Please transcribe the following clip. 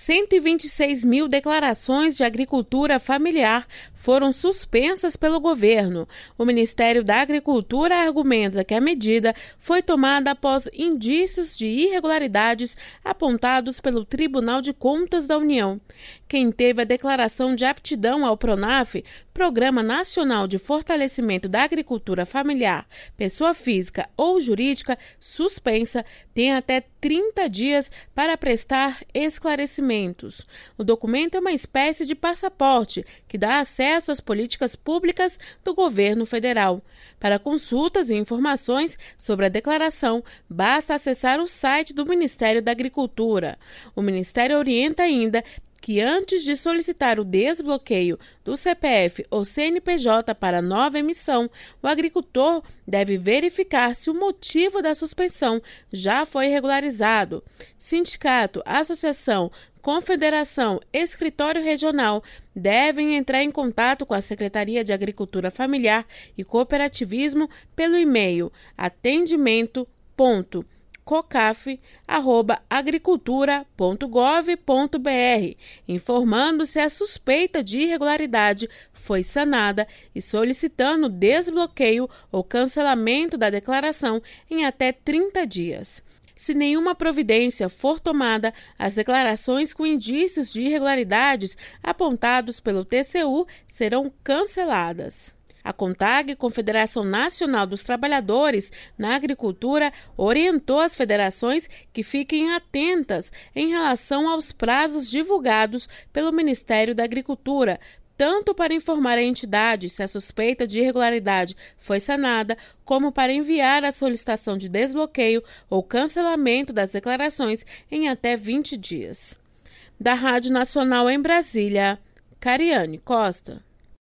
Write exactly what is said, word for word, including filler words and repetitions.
cento e vinte e seis mil declarações de agricultura familiar foram suspensas pelo governo. O Ministério da Agricultura argumenta que a medida foi tomada após indícios de irregularidades apontados pelo Tribunal de Contas da União. Quem teve a declaração de aptidão ao PRONAF, Programa Nacional de Fortalecimento da Agricultura Familiar, pessoa física ou jurídica, suspensa, tem até trinta dias para prestar esclarecimentos. O documento é uma espécie de passaporte que dá acesso às políticas públicas do governo federal. Para consultas e informações sobre a declaração, basta acessar o site do Ministério da Agricultura. O Ministério orienta ainda que antes de solicitar o desbloqueio do C P F ou C N P J para nova emissão, o agricultor deve verificar se o motivo da suspensão já foi regularizado. Sindicato, associação, confederação, escritório regional devem entrar em contato com a Secretaria de Agricultura Familiar e Cooperativismo pelo e-mail atendimento ponto cocaf arroba agricultura ponto gov ponto br, informando se a suspeita de irregularidade foi sanada e solicitando desbloqueio ou cancelamento da declaração em até trinta dias. Se nenhuma providência for tomada, as declarações com indícios de irregularidades apontados pelo T C U serão canceladas. A CONTAG, Confederação Nacional dos Trabalhadores na Agricultura, orientou as federações que fiquem atentas em relação aos prazos divulgados pelo Ministério da Agricultura, tanto para informar a entidade se a suspeita de irregularidade foi sanada, como para enviar a solicitação de desbloqueio ou cancelamento das declarações em até vinte dias. Da Rádio Nacional em Brasília, Cariane Costa.